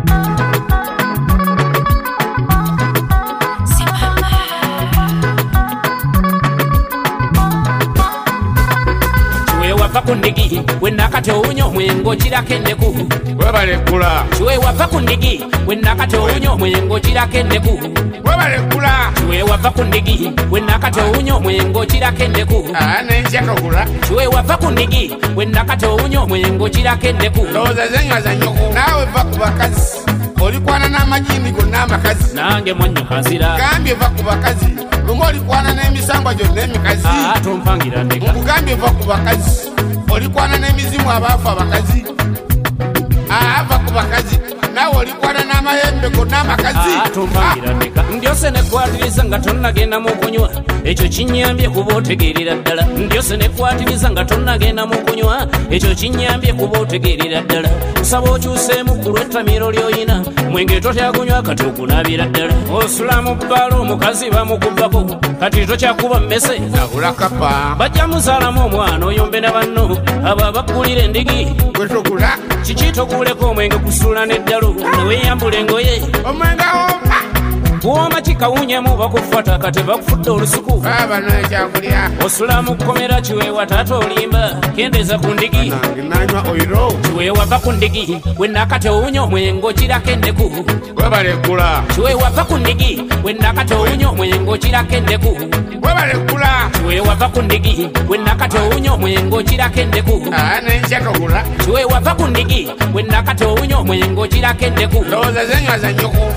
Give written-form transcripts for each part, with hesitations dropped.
Kundigi wenakate unyo mwengo chirakendeku webalekula chwe wava kundigi wenakate unyo mwengo chirakendeku webalekula chwe wava kundigi wenakate unyo mwengo chirakendeku nenjakakula chwe wava kundigi wenakate unyo mwengo chirakendeku loza zenywa za nyoko nawe va ku bakazi olikwana n'amajini gonna amakazi nange mwanyo hazira gambye va ku bakazi lumu olikwana n'emisambwa gyonna emikazi tompangira ndeka mukugambye va ku bakazi olikwana n'emizimu abaafu abakazi ava ku bakazi nawe olikwana n'amayembe gonna amakazi tompangira ndeka ndyose nekwatiriza nga tonnagenda mu kunywa ekyo kinyambye kuba otegeerera ddala ndyose nekwatiriza nga tonnagenda mu kunywa ekyo kinyambye kuba otegeerera ddala kusaba okyuseemu ku lw'ettamiro ly'oyina mwenge totyagunywa kati okunaabira ddala osula mu bbaala omukazi bamukubbako kati tokyakuba mmese nabula kapa bajja muzaalamu omwana oyombe na banno abo abaggulira endigi gwetogula kiki toguleko omwenge kusula n'eddalo neweeyambula engoye omwenge ompa kuwoma kikawunyemu bakufata kati bakufudde olusuku abano ekyakulya osula mu kkomera kiweewa taata olimba kendeeza ku ndigi nanywa oiro kiweewa va ku ndigi wenakate owunya omwengo kirako endeku webalekula kiweewa va ku ndigi wenakate owunya omwengo kirako endeku webalekula kiweewa va ku ndigi wenakate owunya omwengo kirako endeku nenkyatogula kiweewa va ku ndigi wenakate owunya omwengo kirako endeku lowooza zenywa za nyoko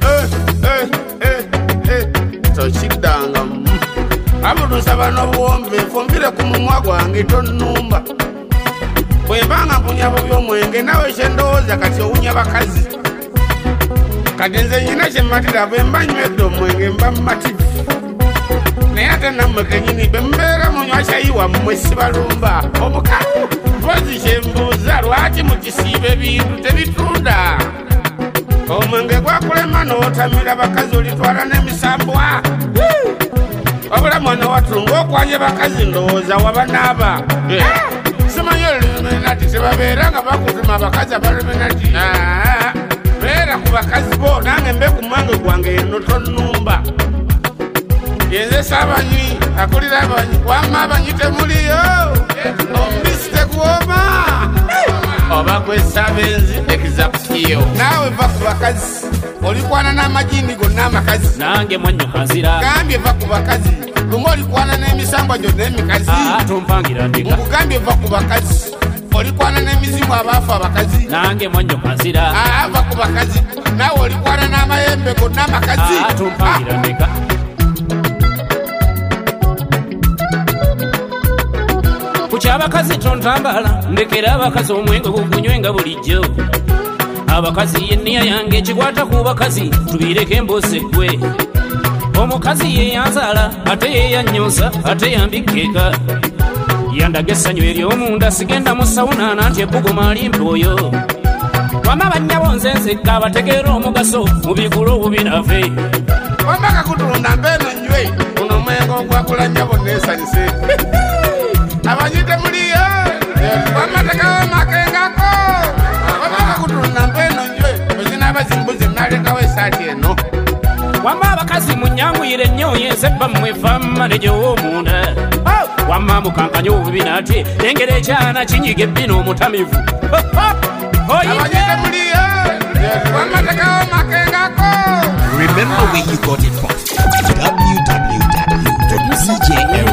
tokiddangamu abutusa bano buwombe fumbire ku mumwa gwange tonnumba bwembanga mpunyabo by'omwenge nawe kyendowooza kati owunya bakazi kati nze nyina kyemmatira bwemba nywedde omwenge mba mmativu naye ate nammwe kenyini bembeera munywa kyayiwa mmwe sibalumba obukalu mpozi kyembuuza lwaki mukisiiba ebintu tebitunda omwenge gwakulema n'otamira bakazi olitwala n'emisambwa wabula mwana watunga okwanye bakazi ndowooza waba naaba simanyi oluminati tebabeera nga bakutuma abakazi abaluminati beera ku bakazi bo nange mbe ku mwange gwange eno tonnumba yenze saabanyi akulira abanyi wamma abanyi temuliyo omubisi teguwoma oba gwesaba enzi ekizakutiyo naawe va ku bakazi olikwana n'amajini gonna amakazi nange mwanyo hazira gambye va ku bakazi lumu olikwana n'emisambwa gyonna emikazi tompangira ndeka nkugambye va ku bakazi olikwana n'emizimu abaafu abakazi nange mwanyo hazira va ku bakazi naawe olikwana n'amayembe gonna amakazi tompangira ndeka kukyabakazi tontambala ndekera abakazi omwenge gugunywenga bulijjo abakazi yenniya yange ekikwata ku bakazi tubireko emboozi eggwe omukazi yeyanzaala ate yeyanyosa ate yambikeka yandaga essanyu ery'omunda sigenda mu sawunaana nti ebbuguma alimpa oyo wama bannyabo nze nzekka abategeera omugaso mu bigulu obubinave wambaka kutunda mbeeno nywe guno omwenge ogwakula nnyabo neesanyise abanyite muliyo wamatekawo makengako wamaka kutunda mbeeno nywe ozinaba zimbuzi nalekawo esaati eno wama abakazi munyanguyire nnyo yensebba mmwefa mmaneja ow'omunda wamma mukankanya obubi nate engeri ekyana kinyiga ebbina omutamivu abanyite muliyo wamatekawo makengako. Remember where you got it from. www.djl